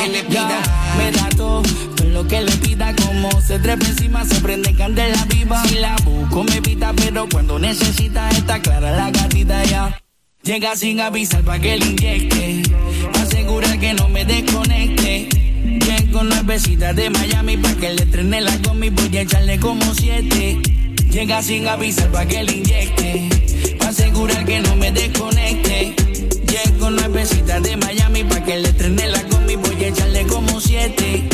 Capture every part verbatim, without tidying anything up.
que le pida. Me da todo, todo lo que le pida. Como se trepa encima, se prende candela viva. Si la busco me evita, pero cuando necesita está clara la gatita ya. Llega sin avisar pa' que le inyecte, asegurar que no me desconecte. Llego nuevecita de Miami pa' que le estrene la combi, voy a echarle como siete. Llega sin avisar pa' que le inyecte, pa' asegurar que no me desconecte. Llego nuevecita de Miami pa' que le estrene la combi, voy a echarle como siete.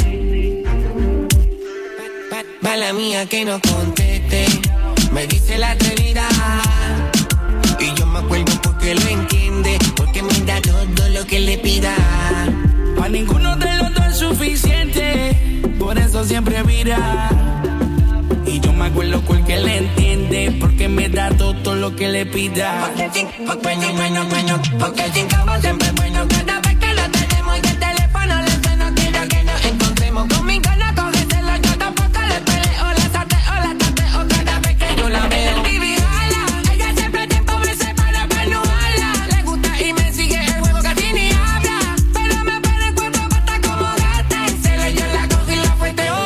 Mala mía que no conteste, me dice la atrevida. Y yo me acuerdo porque lo entiende, porque me da todo lo que le pida. Pa' ninguno de los dos es suficiente, por eso siempre vira. Y yo me acuerdo porque le entiende, porque me da todo lo que le pida. Porque sin, porque sin bueno, bueno, porque sin cabo siempre bueno. Cada vez que lo tenemos y el teléfono le suena, quiero que nos encontremos. Con mi gana cógeselo, yo tampoco le peleo, la sateo, la tateo cada vez que yo la veo. Vivi jala, ella siempre tiempo me separa para no hablar. Le gusta y me sigue el juego casi ni habla, pero me pone cuatro patas como gata. En celo yo la cojo y la fueteo.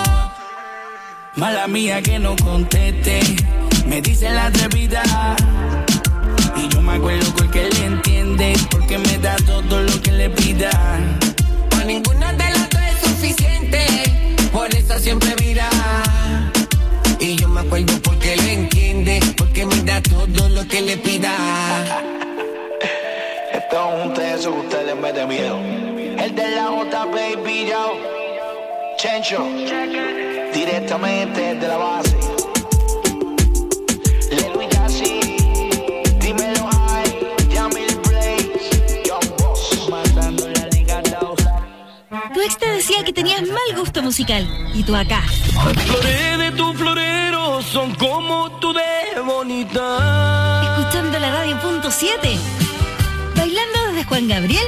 Mala mía que no conteste, me dice la atrevida. Y yo me acuerdo porque le entiende, porque me da todo lo que le pida. Pa' ninguna de las dos es suficiente, por eso siempre vira. Y yo me acuerdo porque le entiende, porque me da todo lo que le pida. Esto es un teso que usted le mete miedo. El de la J, baby, yo. Chencho, directamente de la base. Lelo Yassi, dímelo high, Yamil Blaze, Young Boss, matando la liga dos. Tu ex te decía que tenías mal gusto musical, y tú acá. Las flores de tu florero son como tú de bonita. Escuchando la radio punto siete. Bailando desde Juan Gabriel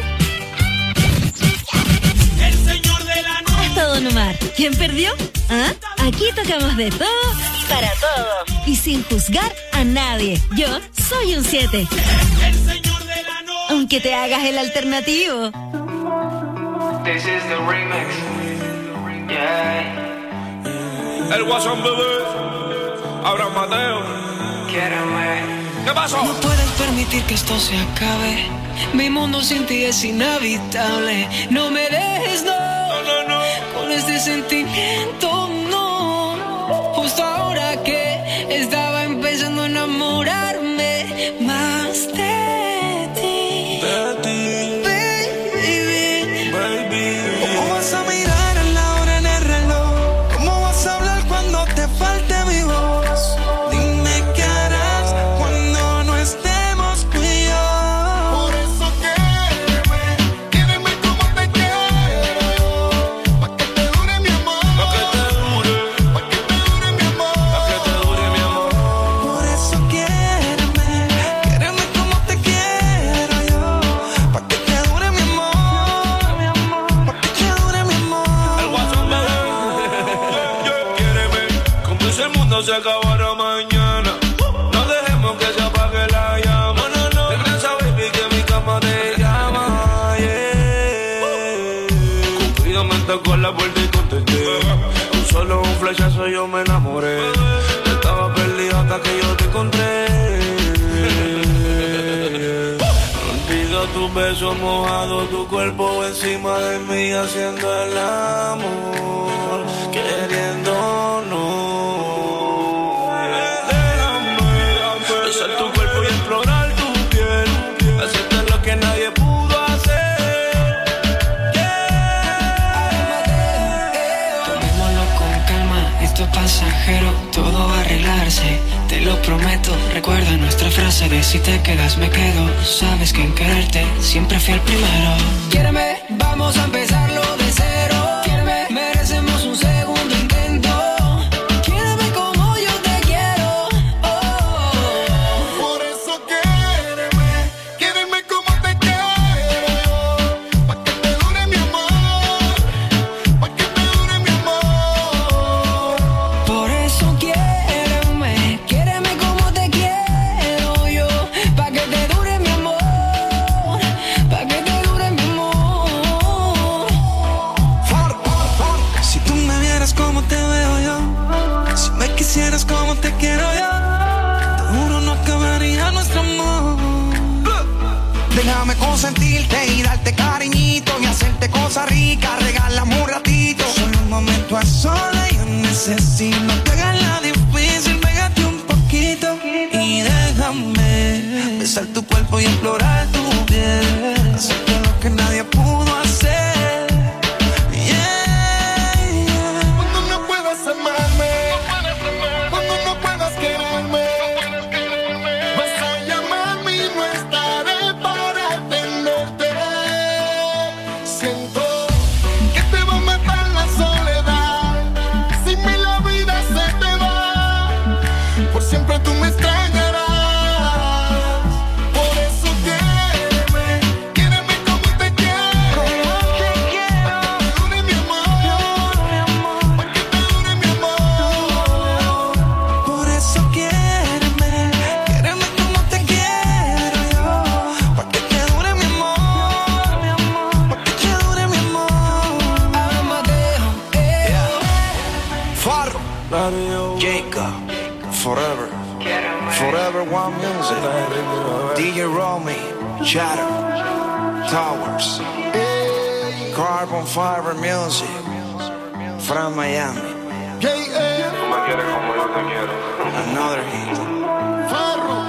hasta Don Omar. ¿Quién perdió? ¿Ah? Aquí tocamos de todo para todos y sin juzgar a nadie. Yo soy un siete. Aunque te hagas el alternativo. This is the remix. Yeah. El Guasón bebé, Abraham Mateo. Quiérame. ¿Qué pasó? No puedes permitir que esto se acabe. Mi mundo sin ti es inhabitable. No me dejes, no, no, no, no. Con este sentimiento, no. Justo ahora que estaba empezando a enamorarme más de ti. De ti, baby. baby. ¿Cómo vas a mirar a la hora en el reloj? ¿Cómo vas a hablar cuando te falte mi voz? Dime qué harás cuando no estemos tú y yo. Por eso quédeme, quédeme como te quiero yo. Pa' que te dure mi amor. Pa' que te dure. Pa' que te dure mi amor. Pa' que te dure mi amor. Por eso quédeme, quédeme como te quiero yo. Pa' que te dure mi amor, mi amor. Pa' que te dure mi amor. El Guasón bebé, quiéreme, como si el mundo se acabara mañana. No dejemos que se apague la llama. No, no, no. Regresa, baby, que mi cama te llama. Yeah. Cupido me tocó la puerta y contesté. Con solo un flechazo yo me enamoré. Estaba perdido hasta que yo te encontré. Contigo tus besos mojados, tu cuerpo encima de mí haciendo el amor, queriéndonos. Déjame besar tu cuerpo y explorar tu piel, hacerte lo que nadie pudo hacer. Yeah. Tomémoslo con calma, esto es pasajero, todo va a arreglarse, te lo prometo. Recuerda nuestra frase de si te quedas me quedo. Sabes que en quererte siempre fui el primero. Quiéreme, vamos a empezarlo de cero. Quiéreme, merecemos un segundo intento. Quiéreme como yo te quiero. Oh. Por eso quédeme, quédeme como te quiero yo. Pa' que te dure mi amor. Pa' que te dure mi amor. Por eso quiéreme, quiéreme como te quiero yo. Pa' que te dure mi amor, pa' que te dure mi amor. consentirte y darte cariñito y hacerte cosas ricas, regalamos un ratito. Solo un momento a solas yo necesito. No te hagas la difícil, pégate un poquito y déjame besar tu cuerpo y explorar tu piel, hacerte lo que nadie pudo hacer. Yeah, yeah. Cuando no puedas amarme, cuando no puedas quererme, vas a llamarme y no estaré para atenderte. Siento que te va a matar la soledad. Sin mí la vida se te va. Por siempre tú me extrañarás. Por eso quiéreme, quiéreme como te quiero. Pa' que dure mi amor, pa' que te dure mi amor. Por eso quiéreme, quiéreme como te quiero yo, pa' que te dure mi amor, mi amor, pa' que te dure mi amor. Amadeo, eh. Farro, Jacob, Forever, Forever One Music, D J Romy, Chatter, Towers, Carbon Fiber Music, from Miami, J A, Tú me quieres como yo te quiero. Another hit. Farro.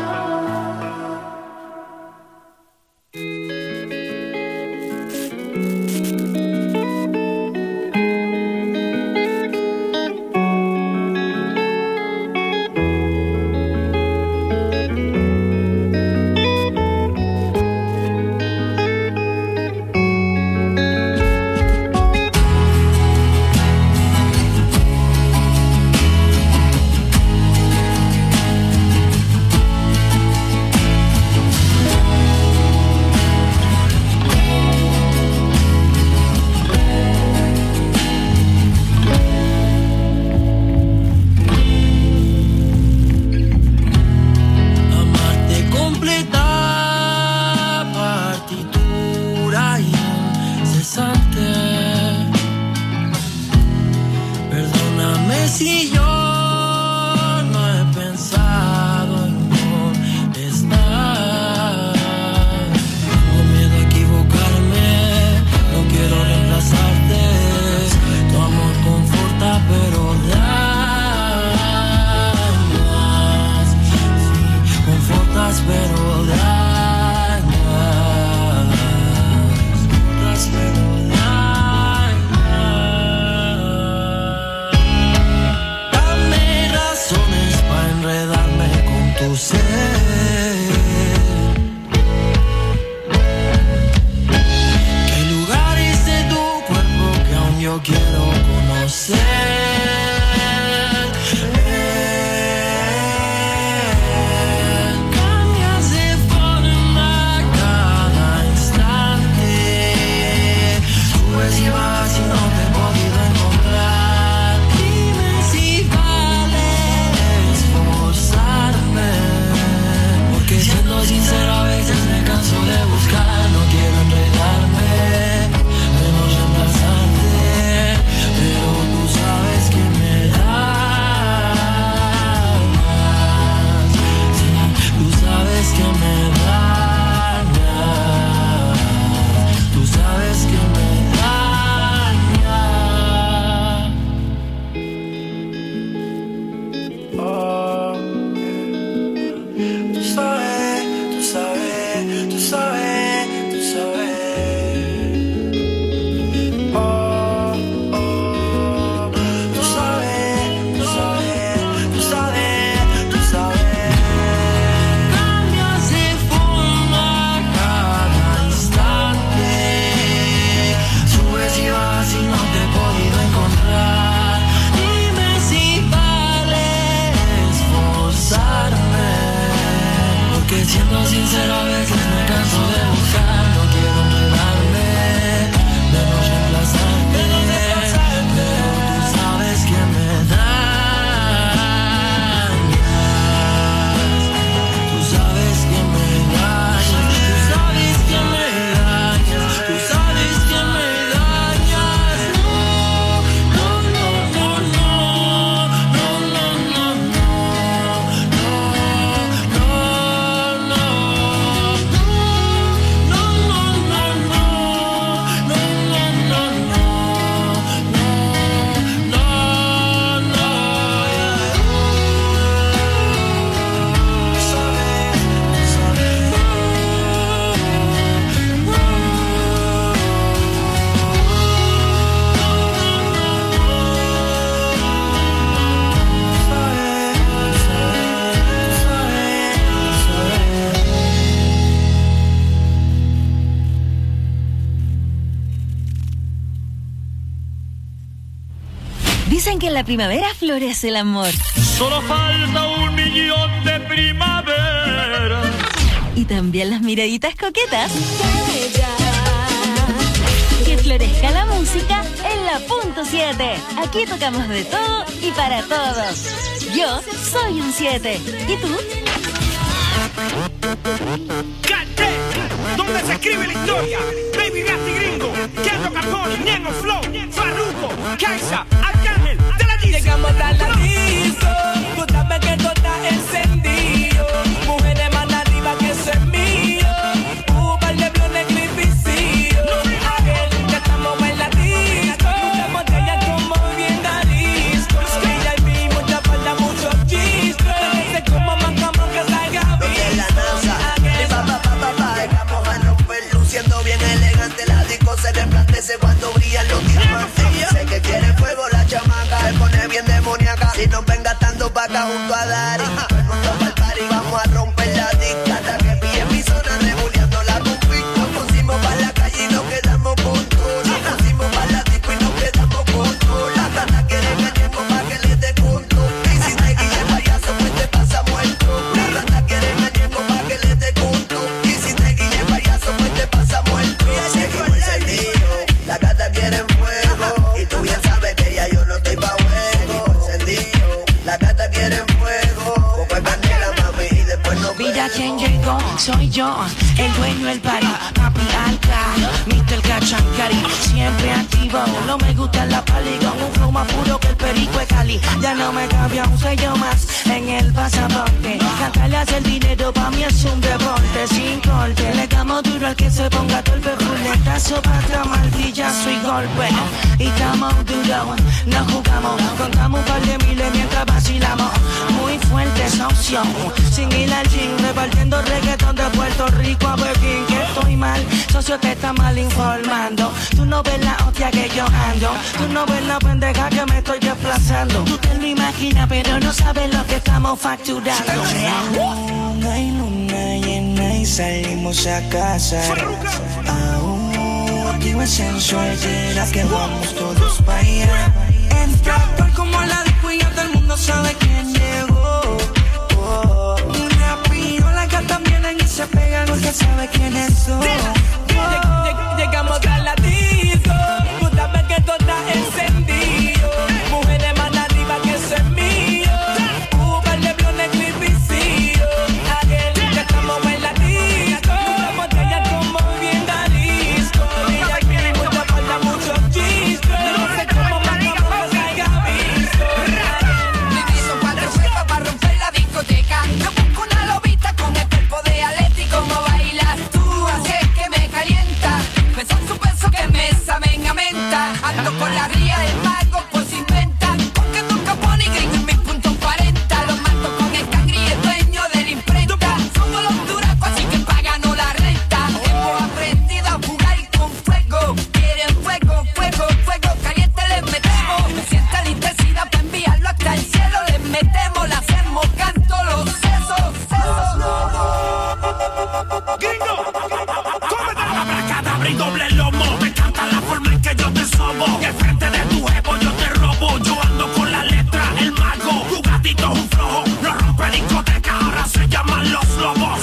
Dicen que en la primavera florece el amor. Solo falta un millón de primavera. Y también las miraditas coquetas. Que florezca la música en la punto siete. Aquí tocamos de todo y para todos. Yo soy un siete. ¿Y tú? ¡Cante! ¿Dónde se escribe la historia? Baby Nasty Gringo, Kendo Capone, Ñengo Flow, Farruko, Kaisa, Arcángel, de la disco. Llegamos a la disco, tú sabes que todo está encendido. Mujeres más arriba que eso es mío. Un par de blones gripicillos. Aquel que estamos en la disco. Muchas botellas como bien disco. V I P, mucha falda, muchos chistes. Se como más como que salga bien. La NASA, mi papá, papá, papá. Llegamos a romper, luciendo bien elegante. La disco se resplandece cuando brillan los diamantes. Sé que quiere fuego la chamaca, se pone bien demoníaca. Si nos ven gastando pa' acá junto a Dari, todo el mundo pa'l party, vamos a romper la disca. Hasta que pille mi zona, rebuleando la conflicto. Nos pusimos pa' la calle y nos quedamos con todo. Nos pusimos pa' la disco y nos quedamos con todo. La gata quiere gañeco pa' que le dé conto. Y si te guille payaso, pues te pasa muerto. La gata quiere gañeco pa' que le dé conto. Y si te guille payaso, pues te pasa muerto. Seguimos encendido, la gata quiere fuego. Y tú bien sabes que ya yo no estoy pa' juego. Encendido, la gata quiere fuego. Poco es candela, mami, y después nos Mira vemos. quién llegó, soy yo, el dueño del party, papi alca, mister Cachancari, siempre activo, no me gusta la pali, con un flow más puro que el perico de Cali, ya no me cambia un sello más en el pasaporte, cantarle hacer dinero pa' mí es un deporte, sin corte, le damos duro al que se ponga torpe, fuletazo, patra, martillazo y golpe, y estamos duro, no jugamos, contamos un par de miles mientras vacilamos, muy fuerte esa opción, sin ir al gym, repartiendo reggaetón de Puerto Rico a Berlín, que estoy mal, socio te está mal informando, tú no ves la hostia que yo ando, tú no ves la pendeja que me estoy desplazando, tú te lo imaginas pero no sabes lo que estamos facturando. Luna y luna llena y salimos a casa. Aún activa sensual, será que vamos todos pa' allá. Entra por como la disco y ya todo el mundo sabe quién llegó. Oh, rápido las gatas vienen y se pegan, nunca sabe quiénes son. Lleg- Llegamos a la disco, tú sabes que todo está encendido. Mujeres más arriba que eso es mío. Un par de blones gripicillos. Aquel que estamos en la disco. Muchas botellas como bien disco. V I P, mucha falda, muchos chistes. No sé cómo más como que salga visto. Le hizo cuatro huecos para romper la discoteca. Yo busco una lobita con el cuerpo de Aleti. Como bailas tú, así es que me calienta. Besos su beso que me saben a menta. Ando con la ría del mago, pues inventa. Porque tu capone y gringo en mi punto cuarenta. Los mato con el cangri, el dueño de la imprenta. Somos los duracos, así que paganos la renta. Hemos aprendido a jugar con fuego. Quieren fuego, fuego, fuego. Caliente les metemos. Sienta la intensidad para enviarlo hasta el cielo. Les metemos, le hacemos canto los sesos, sesos. Gringo, cómete la abracadabra y doble lomo. Me encanta la forma en que yo te sobo. Y al frente de tu ego yo te robo. Yo ando con la letra, el mago. Tu gatito es un flojo. No rompe discoteca, ahora se llaman los lobos.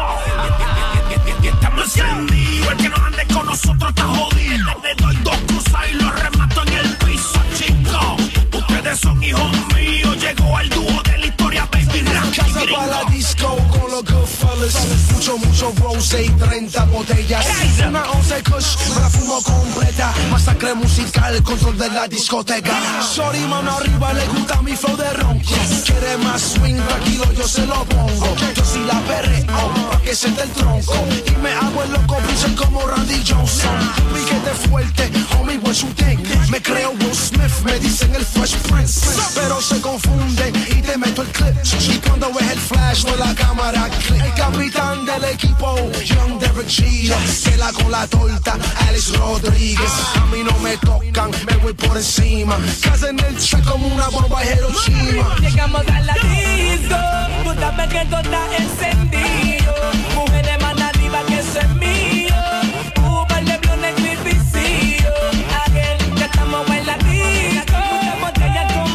Y estamos encendidos. El que no ande con nosotros está jodido. Le doy dos cruzas y lo remato en el piso, chicos. Ustedes son hijos míos. Llegó el dúo de la historia, baby. Casa para la disco con los Goodfellas. Mucho, mucho rose y treinta botellas. Una once kush, me la fumo completa. Masacre musical, control de la discoteca. Sorry, mano arriba, le gusta mi flow de ronco. Quiere más swing, tranquilo, yo se lo pongo. Yo sí la perreo, pa' que siente el tronco. Y me hago el loco, pienso como Randy Johnson. Piquete fuerte, homie, what's you think? Me creo Will Smith, me dicen el Fresh Prince. Pero se confunden y te meto el clip. Y cuando ves el flash, no la cámara click. El capitán del equipo, Young Derek Jeter. Se la con la torta, Alex Rodríguez. A mí no me tocan, me voy por encima. Casa en el chat como una bomba Hiroshima. Llegamos a la disco, tú sabes que todo está encendido. Mujeres más arriba que eso es mío. Un par de blones gripicillos. Aquel que estamos en la disco. Muchas botellas con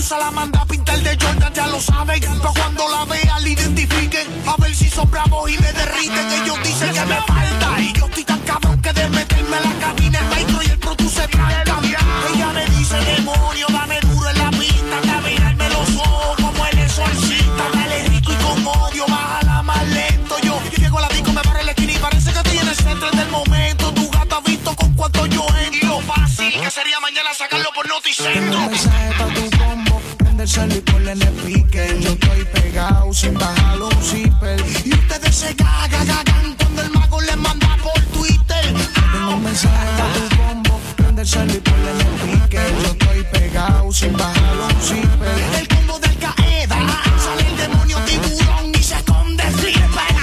famosa la manda a pintar de Jordan, ya lo saben. Pa' cuando la vean, la identifiquen. A ver si son bravos y me derriten. Ellos dicen que me falta. Y yo estoy tan cabrón que de meterme en la cabina, el maestro y el produ se trancan. Ella me dice, demonio, dame duro en la pista. Que a mirarme los ojos como el exorcista. Dale rico y con odio, bájala más lento. Yo llego a la disco, me paro en la esquina y parece que estoy en el centro del momento. Tu gata ha visto con cuánto yo entro. Y lo fácil que sería mañana sacarlo por Noticentro. Un mensaje pa' tu combo, prende el cel y ponle en el speaker. Yo estoy pegado sin bajar un zipper. Y ustedes se cagan, cagan cuando el mago les manda por Twitter. Tengo un mensaje pa' tu combo, prende el cel y ponle en el speaker. Yo estoy pegado sin bajar un zipper. El combo del Qaeda, sale el demonio tiburón y se esconde Flipper.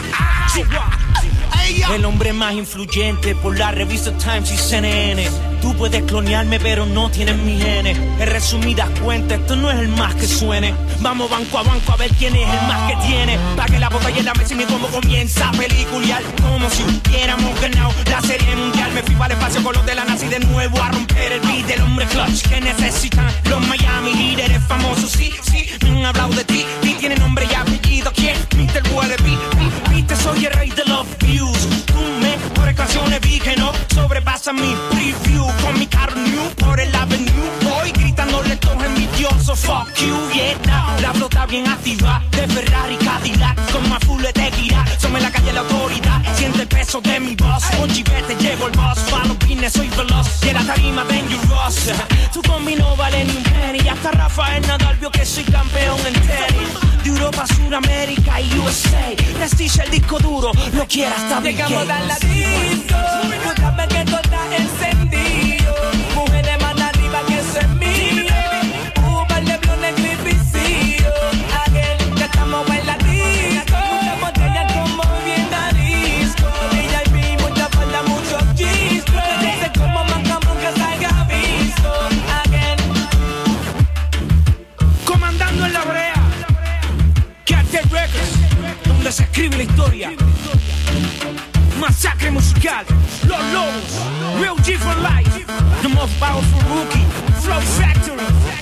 El hombre más influyente por la revista Times y C N N. Tú puedes clonearme pero no tienes mis genes. En resumidas cuentas, esto no es el más que suene. Vamos banco a banco a ver quién es el más que tiene. Pa' que la botella en la mesa y mi combo comienza a peliculear. Como si hubiéramos ganado la serie mundial. Me fui para el espacio con los de la nazi de nuevo a romper el beat del hombre clutch que necesitan los Miami líderes famosos. Sí, sí, me han hablado de ti. Ti tiene nombre y apellido. ¿Quién? mister Wallaby. Viste, soy el rey de los views. Tú mejores canciones vi que no sobrepasa mi preview. Con mi carro new por el avenue. Voy gritándole todos envidiosos. Fuck you, yeah, now. La flota bien activa de Ferrari, Cadillac. Con más full de tequila. Somos en la calle la autoridad. Siente el peso de mi voz. Con chivete llevo el boss. Para los pines soy veloz. Y en la tarima dangerous. Tú con mi no vale ni un penny. Hasta Rafael Nadal vio que soy campeón en tenis. De Europa, Sudamérica y U S A. Prestige el disco duro. Lo quiera hasta mi Llegamos a la disco. Tú sabes que todo está encendido. Mujeres más arriba que eso es mío. Uber, Leblon, Neglificillo. Again, ya estamos en la disco. Muchas botellas como bien a disco. V I P, mucha falda, muchos discos. Dice como mancamos que salga visto. Again. Comandando en la brea. Cartel Records, donde se escribe la historia. Masacre musical, Los Lobos, Real G for Life, The Most Powerful Rookie, Flow Factory.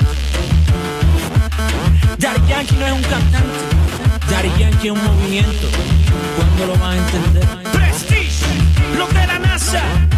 Daddy Yankee no es un cantante, Daddy Yankee es un movimiento. ¿Cuándo lo vas a entender? Prestige, los de la NASA.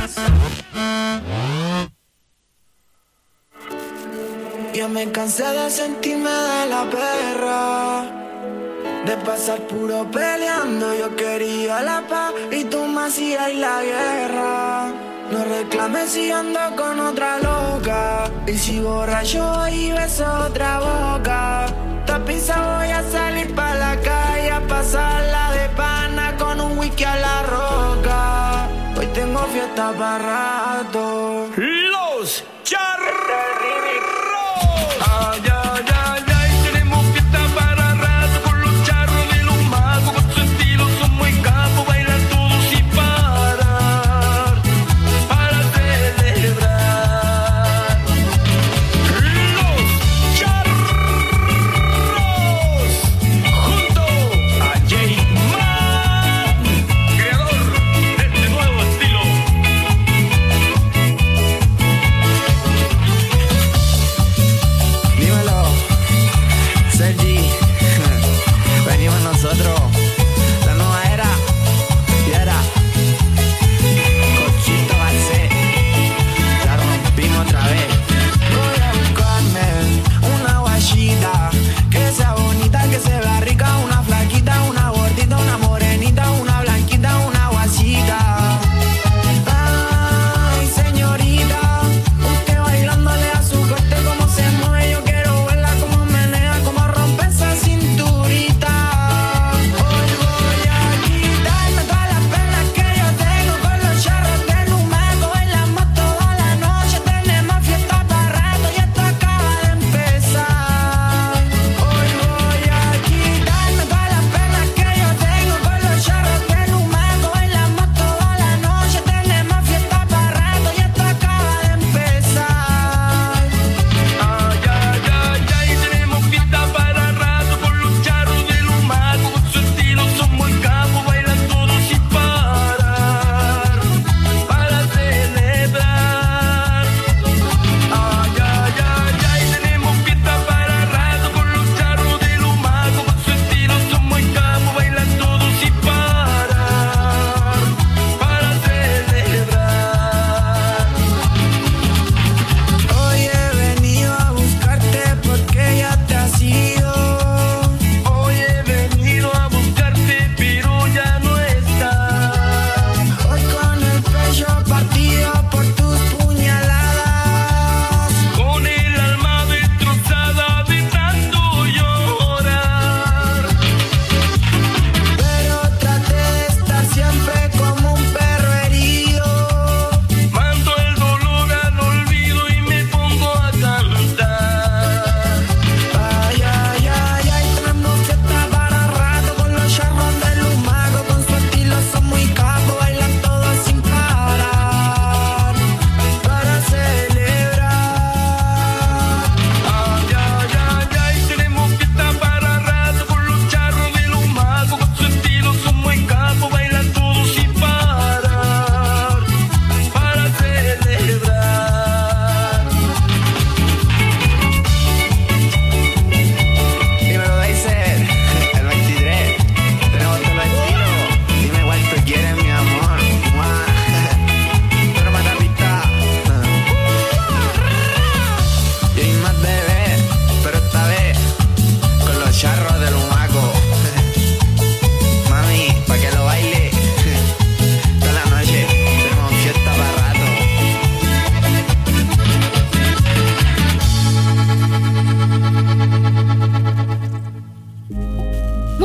Yo me cansé de sentirme de la perra, de pasar puro peleando. Yo quería la paz y tú me hacías la guerra. No reclames si ando con otra loca. Y si borracho y beso otra boca. Tapiza voy a salir pa' la calle a pasarla de pana con un whisky a la roca. Hoy tengo fiesta para rato. Los Charros. Ay, ay, ay, ay, tenemos fiesta para rato con los charros de los magos. Con su estilo son muy capos, bailan todos sin parar para celebrar. Los Charros junto a J-Man, creador de este nuevo estilo.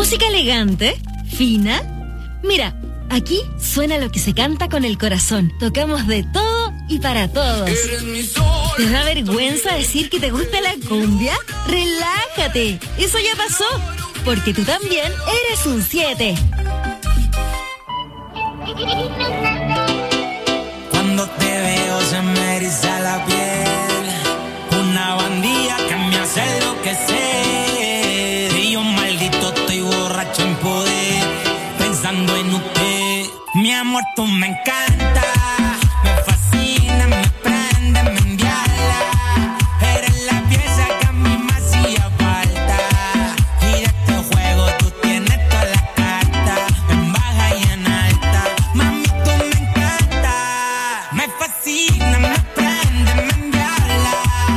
Música elegante, fina. Mira, aquí suena lo que se canta con el corazón. Tocamos de todo y para todos. ¿Te da vergüenza decir que te gusta la cumbia? Relájate, eso ya pasó, porque tú también eres un siete. Cuando te veo se me eriza la piel, una bandilla que me hace enloquecer. Y yo maldito estoy borracho en poder, pensando en usted. Mi amor, tú me encanta, me fascina, me prende, me endiabla. Eres la pieza que a mí me hacía falta. Y de este juego tú tienes todas las cartas, en baja y en alta. Mami, tú me encanta, me fascina, me prende, me endiabla.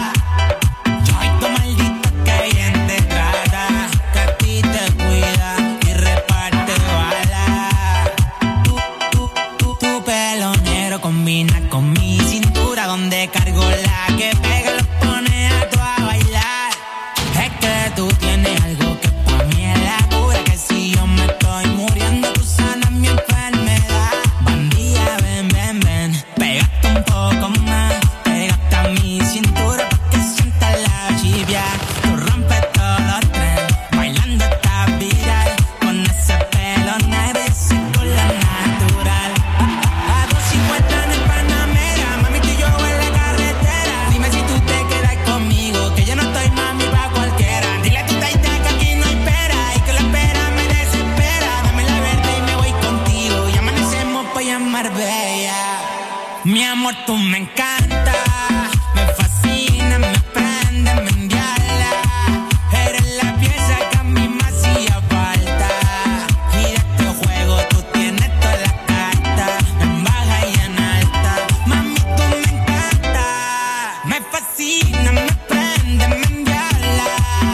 Yo y tu maldito que bien te trata, que a ti te cuida y reparte balas. Tu, tu, tu, tu pelo negro combina con mi cintura, donde cargo la que pega lo pone a tu a bailar. Es que tú tienes algo que pa' mí es la cura, que si yo me estoy muriendo tú sanas mi enfermedad. Bandilla, ven, ven, ven, pégate un poco más, pégate a mi cintura pa' que sientas la chivia. Tú rompes todos los trenes, bailando esta viral, con ese pelo negro y ese color natural. A dos cincuenta en el Panamera, mami, tú y yo en la carretera. Dime si tú te quedas conmigo, que yo no estoy mami pa' cualquiera. Dile a tu taita que aquí no hay pera, y que la espera me desespera. Dame la verde y me voy contigo, y amanecemos pa' allá en Marbella. Mi amor, tú me encanta, me fascina, me prende, me endiabla. Eres la pieza que a mí me hacía falta. Y de este juego tú tienes todas las cartas, en baja y en alta. Mami, tú me encanta, me fascina, me prende, me endiabla.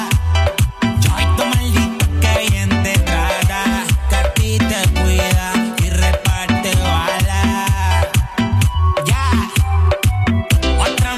Yo y tu maldito que bien te trata, que a ti te cuida y reparte balas. Ya, otra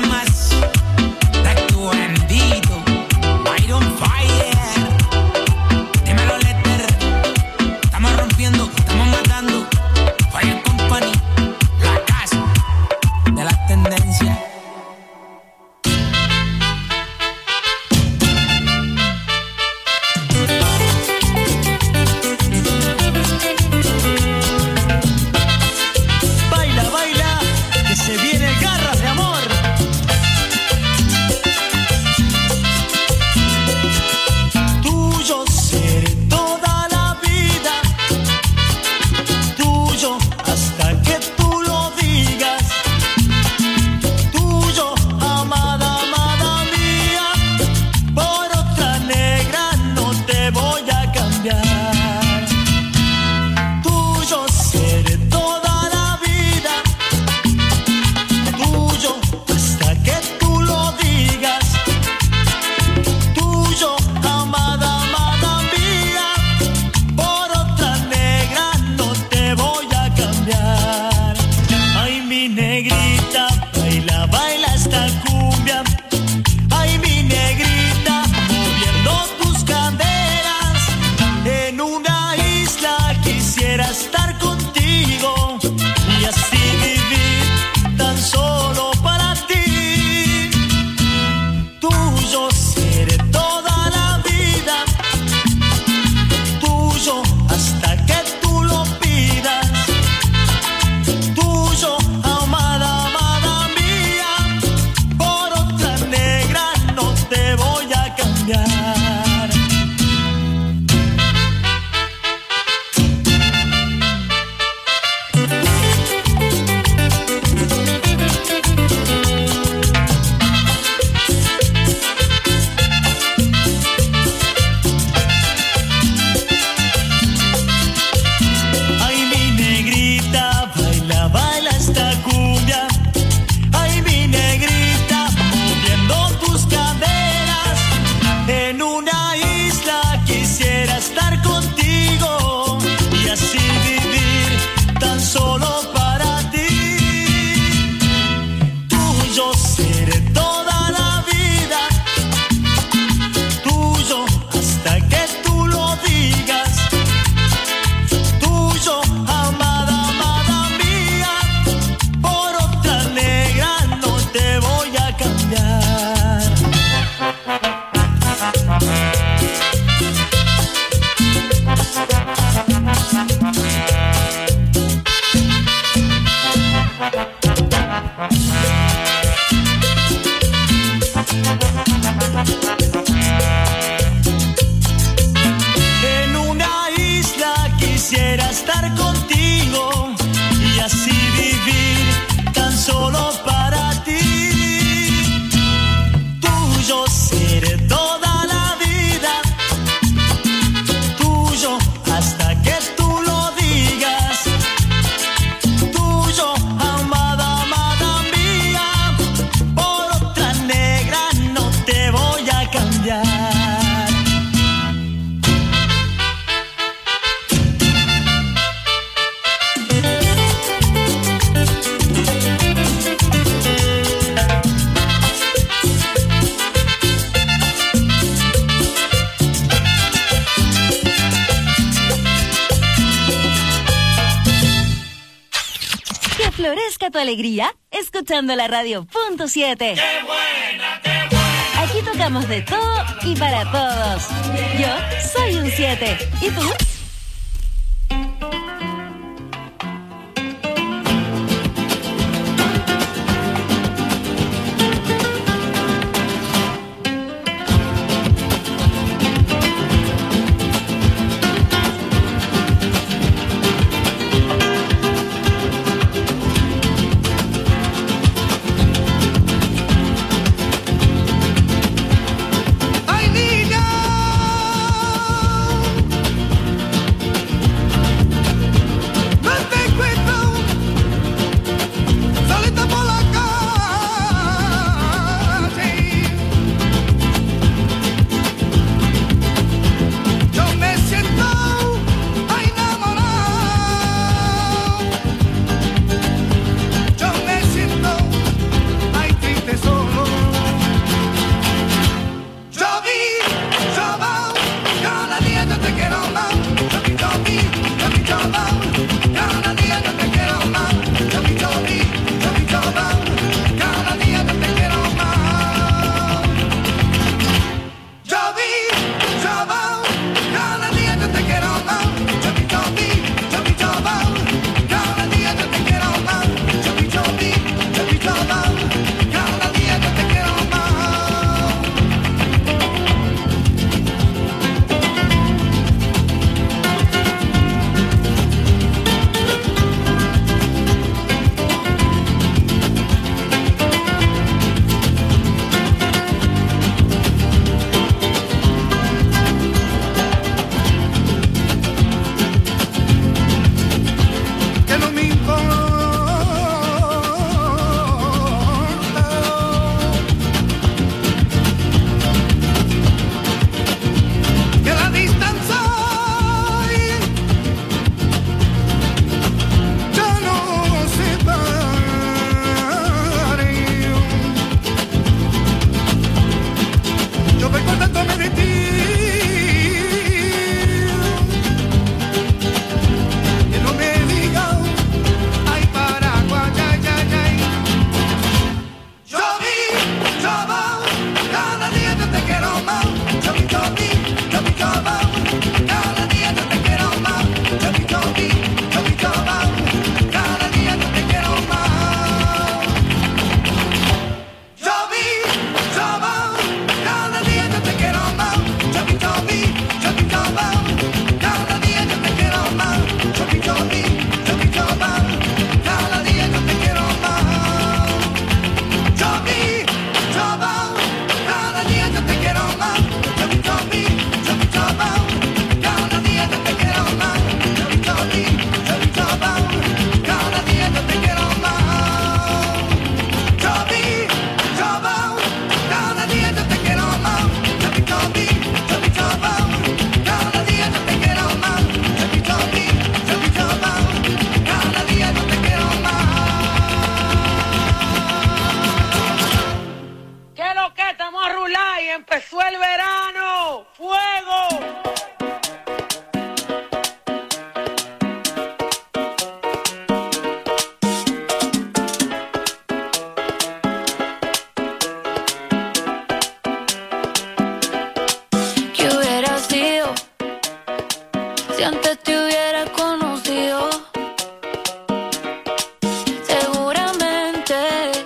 En una isla quisiera estar contigo y así vivir tan solo para ti. Tuyo seré toda la vida, tuyo hasta que tú lo digas. Tuyo, amada, amada mía, por otra negra no te voy a cambiar. Que florezca tu alegría escuchando la radio punto siete. ¡Qué buena, qué buena! Aquí tocamos de todo y para todos. Yo soy un siete. ¿Y tú? Ay, niña, no te encuentro solita por la calle. Yo me siento enamorado. Yo me siento ay triste solo. Yo vi, yo veo, cada día yo te quiero más. Yo vi, yo vi, yo vi, yo veo, cada día yo te quiero más. Yo vi, yo vi, yo vi, yo veo, cada día yo te quiero más. Yo vi, yo veo, cada día yo te quiero más. Yo vi, yo vi, yo vi, yo veo, cada día yo te quiero más. Yo vi, yo vi, yo vi, yo veo, cada día yo te quiero más. Que no me importa que la distancia ya no separe. Yo voy contándome de ti. Que no me digas, ay, Paraguay, ay, ay, ay. Yo vi, yo veo, cada día yo te quiero más. Yo vi, yo vi, yo vi, yo veo, cada día yo te quiero más. Yo vi, yo vi, yo vi, yo veo, cada día yo te quiero más. Yo vi, yo veo, cada día yo te quiero más. Yo vi, yo vi, yo vi, yo veo, cada día yo te quiero más. Yo vi, yo vi, yo vi, yo veo, cada día yo te quiero más. Yo vi, yo veo, cada día yo te quiero más. Yo vi, yo vi, yo vi, yo veo, cada día yo te quiero más. Yo vi, yo vi, yo vi, yo veo, cada día yo te quiero más. Yo vi, yo veo, cada día yo te quiero más. Yo vi, yo vi, yo vi, yo veo, cada día yo te quiero más. Yo vi, yo vi, yo vi, yo veo, cada día yo te quiero más. ¿Qué es lo que estamos a rular y empezó el verano? ¡Fuego! ¿Qué hubiera sido si antes te hubiera conocido? Seguramente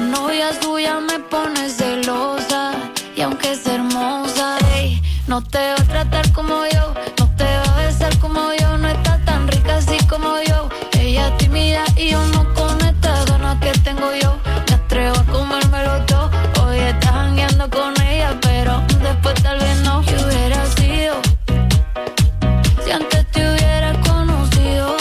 novia suya me pone celosa. Y aunque es hermosa, ey, no te va a tratar como yo, no te va a besar como yo, no está tan rica así como yo. Ella es tímida y yo no con estas ganas que tengo yo. Me atrevo a comérmelo todo. Hoy estás jangueando con ella, pero después tal vez no. ¿Qué hubiera sido si antes te hubiera conocido?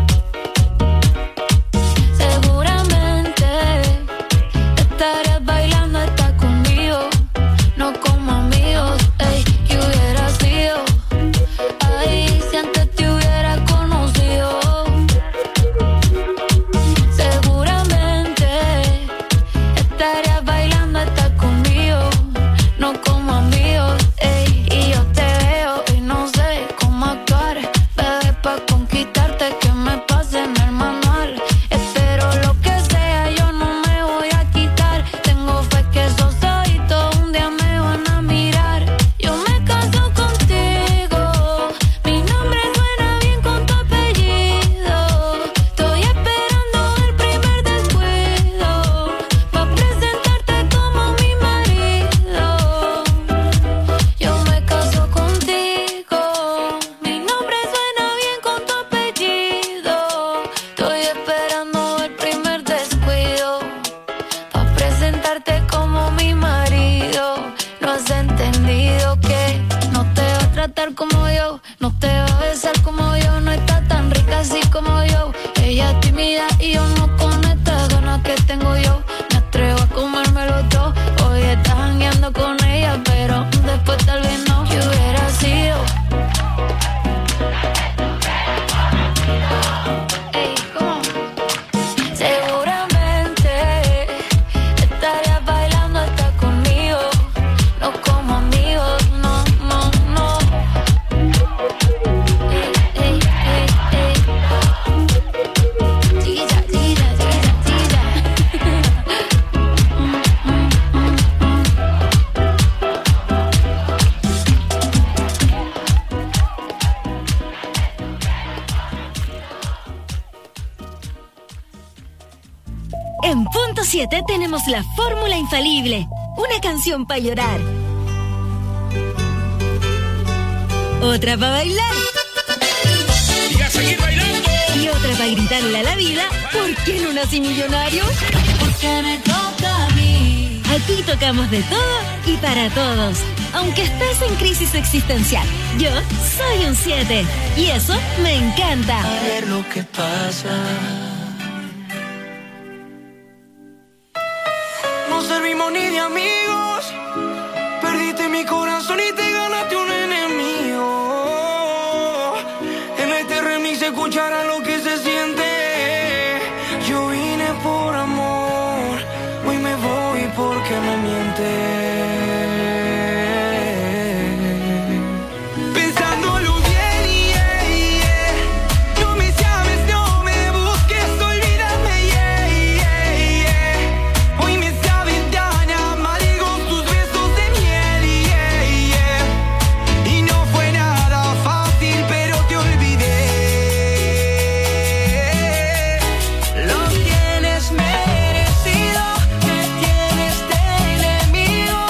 Seguramente estarías bailando hasta conmigo, no como amigos. Ey, ¿qué hubiera sido? Ay, si antes te hubiera conocido. Seguramente estarías bailando hasta conmigo, no como amigos. Ey, y yo te veo y no sé cómo actuar, bebé, pa' conquistarte que me pasen el manual. Espero lo que sea, yo no me voy a quitar. Tengo fe que esos ojitos un día me van a mirar. Yo me caso contigo, mi nombre suena bien con tu apellido. Estoy esperando el primer descuido pa' presentarte como mi marido. Yo me caso contigo, mi nombre suena bien con tu apellido. Estoy esperando el primer descuido pa' presentarte como mi marido. No has entendido que no te va a tratar como yo, no te va a besar como yo, no está tan rica así como yo. Ella es tímida y yo no con estas ganas que tengo yo. Me atrevo a comérmelo todo. Hoy estás jangueando con ella, pero después tal vez no. ¿Qué hubiera sido? Ey, ¿cómo? Seguramente estarías bailando hasta conmigo, no como amigos, no, no, no. Ey, ey, ey, ey. Tira, tira, tira, tira. En punto siete tenemos la fórmula infalible. Una canción para llorar. Otra para bailar. Y a seguir bailando. Y otra para gritarle a la vida, ¿por qué no nací millonario? Porque me toca a mí. Aquí tocamos de todo y para todos. Aunque estés en crisis existencial, yo soy un siete. Y eso me encanta. A ver lo que pasa. No servimos ni de amigos. Perdiste mi corazón y te ganaste un enemigo. En este remix se escuchará lo que se siente. Yo vine por amor, hoy me voy porque me mientes. Pensándolo bien, yeah, yeah. No me llames, no me busques, olvídame, yeah, yeah, yeah. Hoy me saben tan amargos tus besos de miel, yeah, yeah. Y no fue nada fácil, pero te olvidé. Lo tienes merecido, me tienes de enemigo.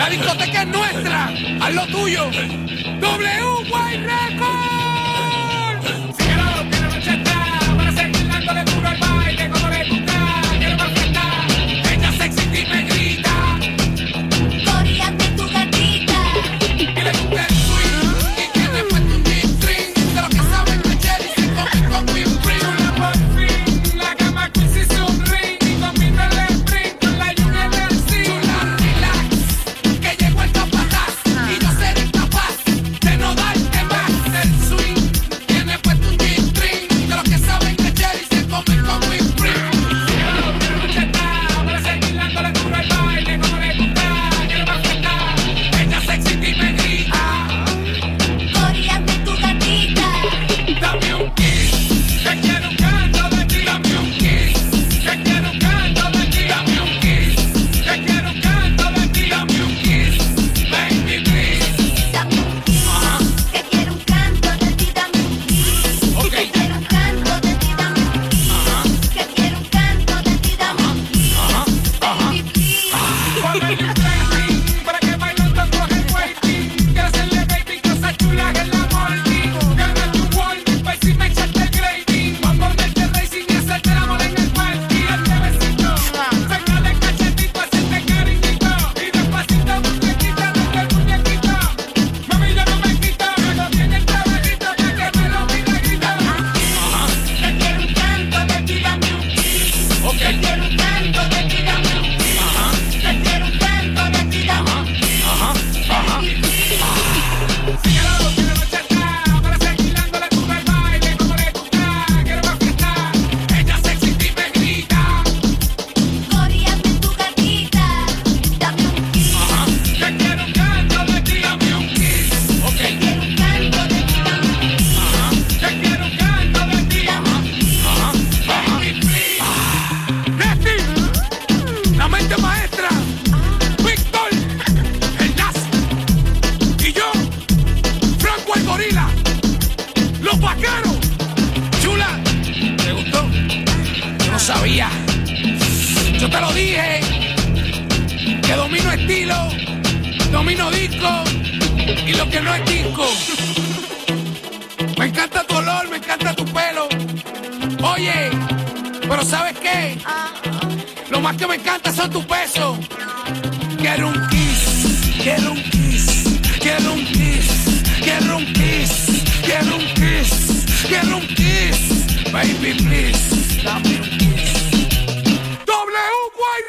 La discoteca es nuestra. Haz lo tuyo. W White Records. Síguelo, que la noche está para seguir dándole duro al baile como le gusta. Quiero más fiesta. Ella sexy y me grita. Coríate tu gatita. Y le gusta el swing. Y tiene puesto un G-string. De lo que saben de Jerry se come con whipped cream. Una por fin, la cama que se hizo un ring. Y combina el sprint con la lluvia del zinc. Chula, relax, que llegó el top atrás. Y yo seré incapaz de no darte más. El swing tiene puesto un G-string. De lo que saben de Jerry se come con whipped cream. Síguelo, que la noche está para seguir dándole duro al baile como le gusta. Quiero más fiesta. Ella sexy y me grita. Coríate tu gatita. Dame un kiss, que quiero un canto de ti. Dame un kiss, que quiero un canto de ti. Dame un kiss, que quiero un canto de ti. Dame un kiss, baby please. Dame un kiss. Que quiero un canto de ti. Dame un kiss. Ok. Que quiero un canto de ti. Dame un kiss. Que quiero un canto de ti. Dame un kiss. Baby please. Ponle un tracking para que bailando coge el waiting. Quiero hacerle baby cosas chulas en la morning. Gana tu warning, pues si me echaste el grading. Voy a ponerte racing y hacerte el amor en el party. Darte besito, sacarle cachetito, hacerte cariñito. Y despacito, muñequita, date el muñequito. Mami, yo no me quito, pero tiene el trabajito para que me lo mire grita. Que quiero un canto de ti. Dame un kiss. Ok. Que quiero un canto de ti. Dame un kiss. Que quiero un canto de ti. Dame un kiss. Ajá, ajá. Síguelo, que la noche está para seguir dándole duro al baile como le gusta. Quiero más fiesta. Ella sexy y me grita. Coríate tu gatita. Dame un kiss. Que quiero un canto de ti. Dame un kiss. Ok. Que quiero un canto de ti. Dame un kiss. Que quiero un canto de ti. Baby, please. Nesti, la mente maestra. Víctor, el Nas. Y yo, Franco el Gorila. Los vaqueros. Chula, ¿te gustó? Yo no sabía. Yo te lo dije. Que domino estilo, domino disco. Y lo que no es disco. Me encanta tu olor, me encanta tu pelo. Oye, pero ¿sabes qué? Lo más que me encanta son tus besos. Quiero un kiss, quiero un kiss, quiero un kiss, quiero un kiss, quiero un kiss, quiero un kiss. Baby, please, dame un kiss. W White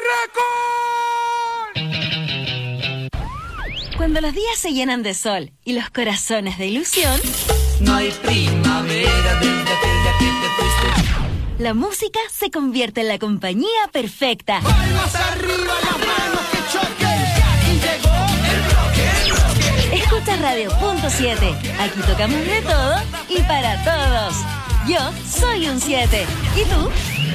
Records. Cuando los días se llenan de sol y los corazones de ilusión, No hay primavera desde aquella que te fuiste. la música se convierte en la compañía perfecta. Palmas arriba, las manos que choquen. Y llegó el bloque, el bloque. Escucha Radio Punto siete. Aquí tocamos de todo y para todos. Yo soy un siete. ¿Y tú?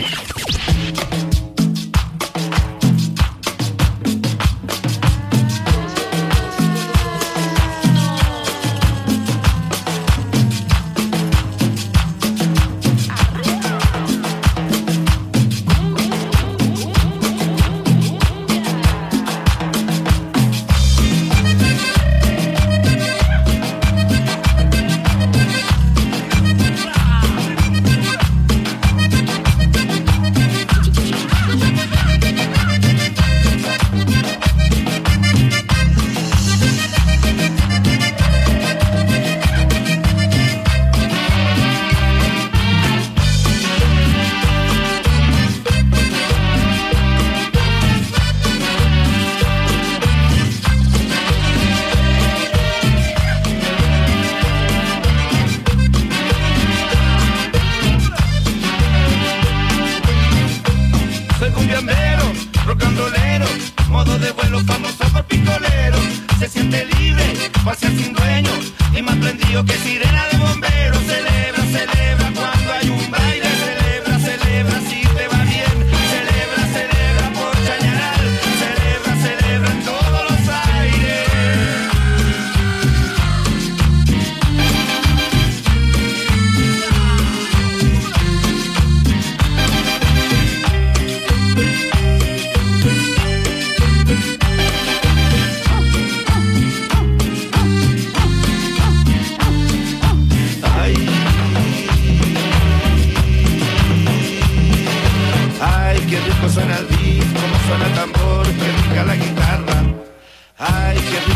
Soy cumbiambero, rock and rollero, modo de vuelo famoso por pistolero. Se siente libre, pasear sin dueño y más prendido que sirena de bombero. Celebra, celebra cuando hay un baile. Celebra, celebra si te va bien. Celebra, celebra por Chañaral. Celebra, celebra en todos los aires.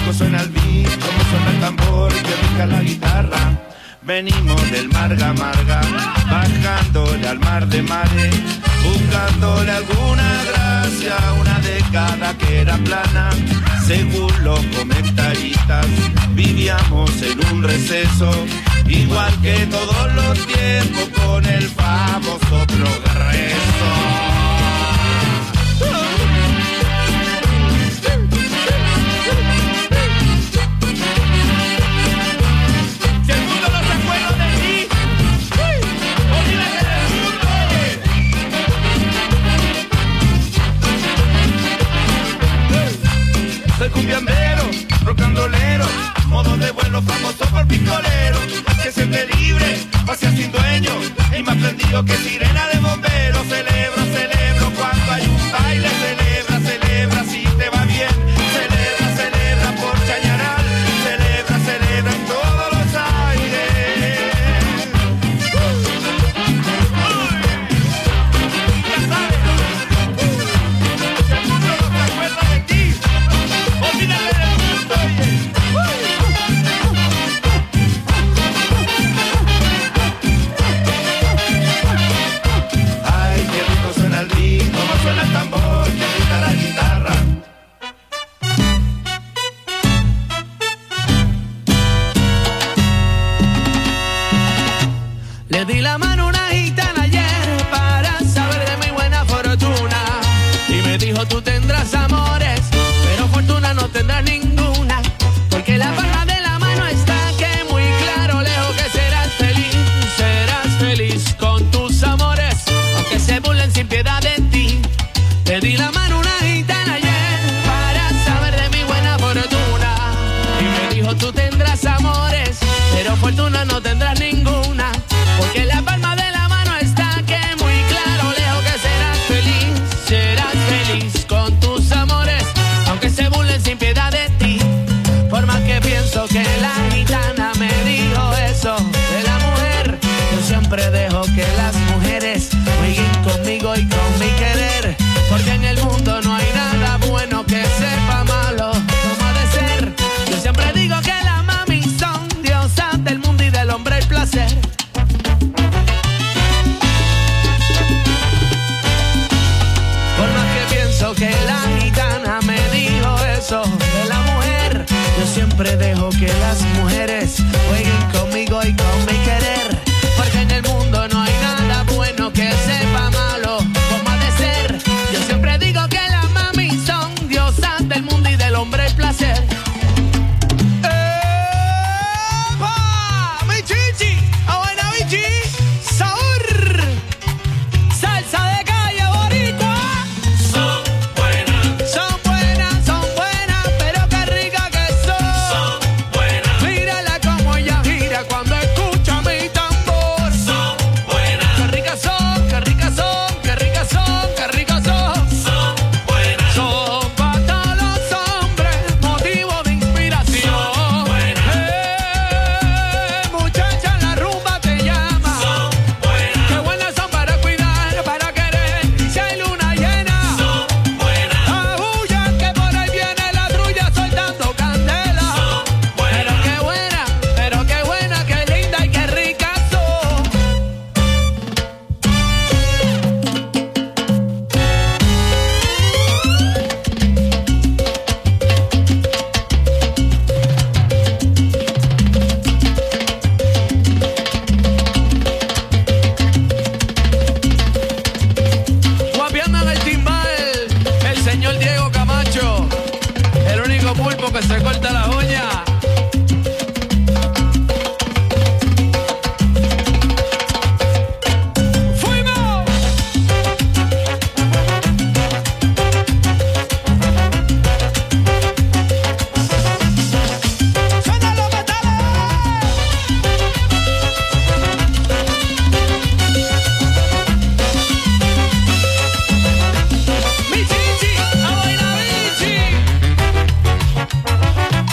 rico suena el beat, como suena el tambor, qué rica la guitarra. Venimos del Marga Marga, bajándole al mar de mares, buscándole alguna gracia, una década que era plana. Según los comentaristas, vivíamos en un receso, igual que todos los tiempos, con el famoso progreso. Soy cumbiambero, rock and rollero, modo de vuelo famoso por picolero, que se siente libre, pasea sin dueño, y más prendido que sirena de bombero. Celebro, celebro cuando hay un baile, celebra, celebra si te va bien, celebra, celebra por Chañaral, celebra, celebra en todos los aires. Ya sabes, si el mundo no se acuerda de ti, olvídate del mundo, ay, qué rico suena el beat, cómo suena el tambor, qué rica la guitarra. Le di la mano a una gitana ayer para saber de mi buena fortuna, y me dijo tú tendrás amores, pero fortuna no tendrás ninguna, porque la palma de la mano está que muy claro lejos que serás feliz, serás feliz con tus amores, aunque se burlen sin piedad de ti. Le di la mano a una gitana ayer para saber de mi buena fortuna, y me dijo tú tendrás amores, pero fortuna no tendrás ninguna, porque la palma de la mano está que muy claro lejos que serás feliz, serás feliz con tus amores, aunque se burlen sin piedad de ti. Por más que pienso que la gitana me dijo eso de la mujer, yo siempre dejo que las mujeres jueguen conmigo y con mi querer, porque en el mundo no hay nada bueno que sepa malo como ha de ser. Yo siempre digo que las mami son diosas del mundo y del hombre el placer. Por más que pienso que la gitana me dijo eso de la mujer, yo siempre dejo que las mujeres jueguen conmigo y con mi querer, porque en el mundo no hay nada bueno que sepa malo como ha de ser. Yo siempre digo que las mami son diosas del mundo y del hombre el placer. ¡Epa! ¡Mi chichi! ¡A buena bichi! ¡Sabor! ¡Salsa de calle boricua! Son buenas, Son buenas, son buenas, pero qué rica que son. son buenas, Mírala como ella gira cuando escucha mi tambor. son buenas, Qué ricas son, qué ricas son, qué ricas son, qué ricas son. son buenas, Son para todos los hombres motivo de inspiración. buenas. Eh, muchacha, la rumba te llama. son buenas, Qué buenas son para cuidar, para querer. Si hay luna llena, son buenas, aúlla que por ahí viene la trulla soltando candela. son Pero buenas, qué buena, pero qué buena, qué linda y qué rica son. Guapiando en el timbal, el señor Diego Camacho, el único pulpo que se corta las uñas. ¡Fuimos! ¡Suena los metales! Mi chichi, a bailar bichi.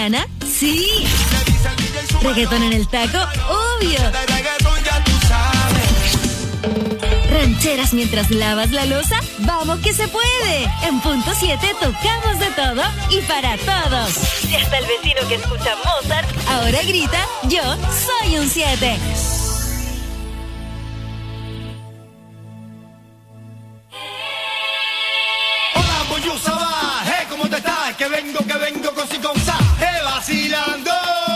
mañana? Sí. Reggaetón en el taco, obvio. Rancheras mientras lavas la loza, vamos que se puede. En punto siete tocamos de todo y para todos. Y hasta el vecino que escucha Mozart ahora grita, yo soy un siete. Hola, Boyusa va, hey, ¿cómo te estás? Que vengo, que vengo con si con sa, hey, vacilando.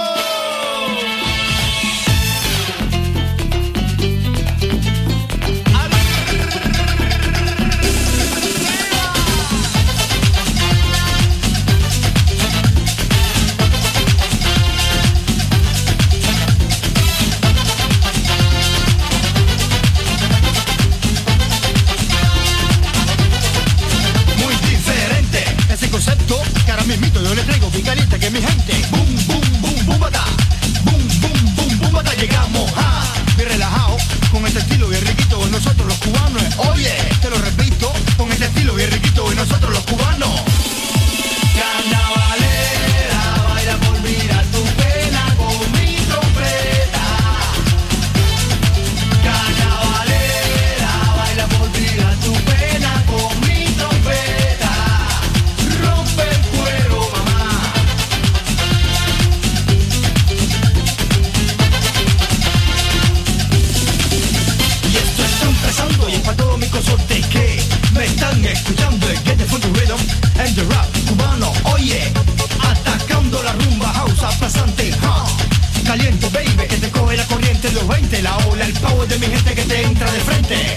Que ahora mismito yo le traigo bien caliente que mi gente. Boom, boom, boom, boom, bata. Boom, boom, boom, boom, bata. Llegamos a bien relajado con este estilo bien riquito de nosotros los cubanos. Oye, te lo repito, con este estilo bien riquito de nosotros los cubanos. Carnavalera, baila por mirar tu pena con mi trompeta. Carnavalera, baila por mirar tu pena con mi trompeta. Rompe el cuero, mamá. Y esto está empezando y es para todos mis consortes que me están escuchando. El Get the Funky Rhythm and the Rap cubano. Oye, atacando la rumba house aplastante, huh? Caliente, baby, que te coge la corriente de los veinte. La ola, el power de mi gente que te entra de frente.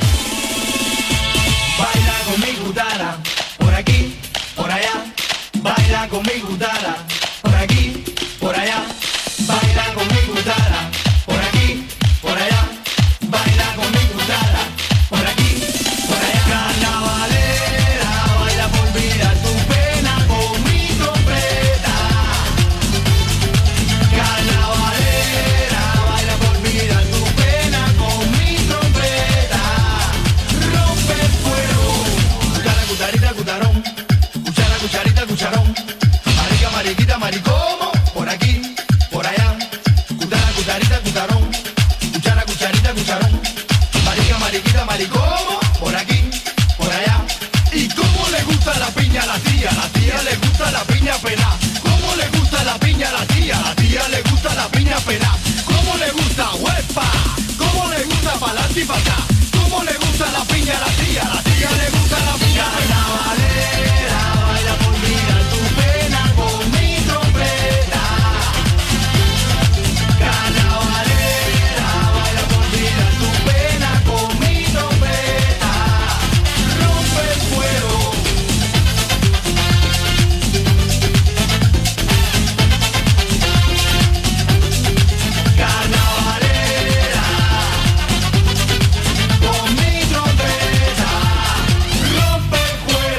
Baila con mi gutara, por aquí, por allá. Baila con mi gutara, por aquí, por allá. Baila con mi gutara, por aquí, por allá. Baila con mi gutara, por aquí, por allá. Carnavalera, baila por mirar tu pena con mi trompeta. Carnavalera, baila por mirar tu pena con mi trompeta. Rompe el fuego, cuchara, cucharita, cucharón. Cuchara, cucharita, cucharón. Marica, mariquita, maricomo. Por aquí, por allá. Cuchara, cucharita, cucharón. Cuchara, cucharita, cucharón. Marica, mariquita, maricomo. Por aquí, por allá. ¿Y cómo le gusta la piña a la tía? La tía le gusta la piña pena. ¿Cómo le gusta la piña a la tía? La tía le gusta la piña pena. ¿Cómo le gusta huepa? ¿Cómo le gusta pa'lante y pa' acá? ¿Cómo le gusta la piña a la tía? La tía le gusta la piña carnavalera. Baila por mirar tu pena con mi trompeta. Carnavalera, baila por mirar tu pena con mi trompeta. Rompe el fuego. Carnavalera, con mi trompeta. Rompe el fuego.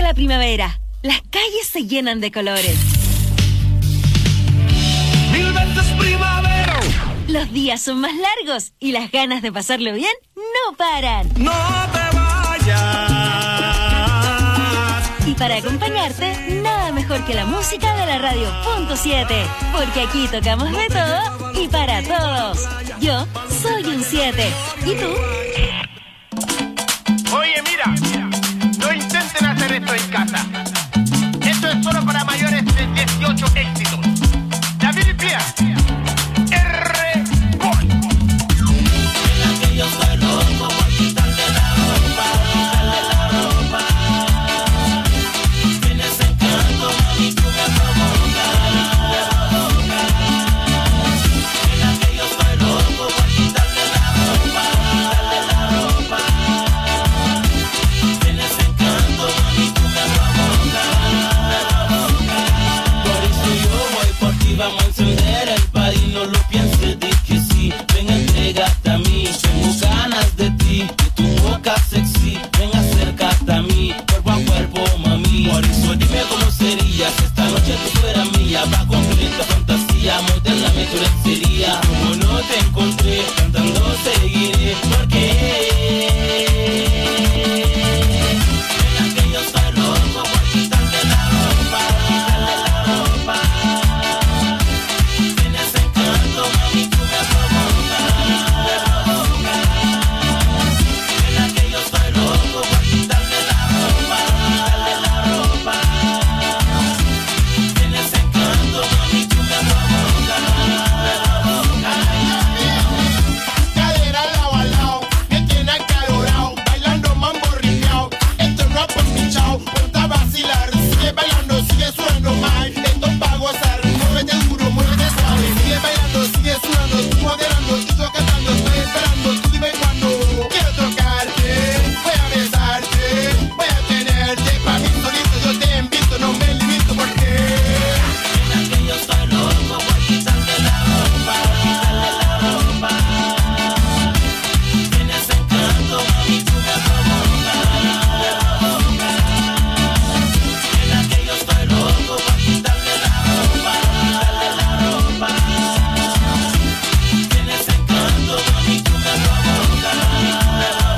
la primavera. Las calles se llenan de colores. Mil veces primavera. Los días son más largos y las ganas de pasarlo bien no paran. No te vayas. Y para acompañarte, nada mejor que la música de la radio punto siete. Porque aquí tocamos de todo y para todos. Yo soy un siete. ¿Y tú?